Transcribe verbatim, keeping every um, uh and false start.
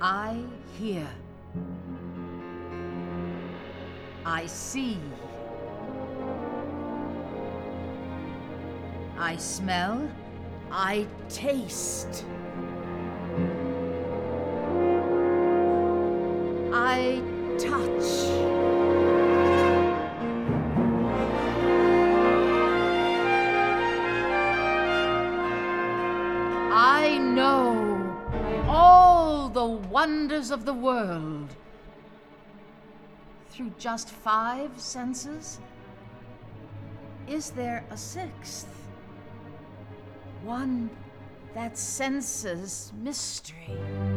I hear. I see. I smell. I taste. I touch. I know all the wonders of the world through just five senses. Is there a sixth? One that senses mystery?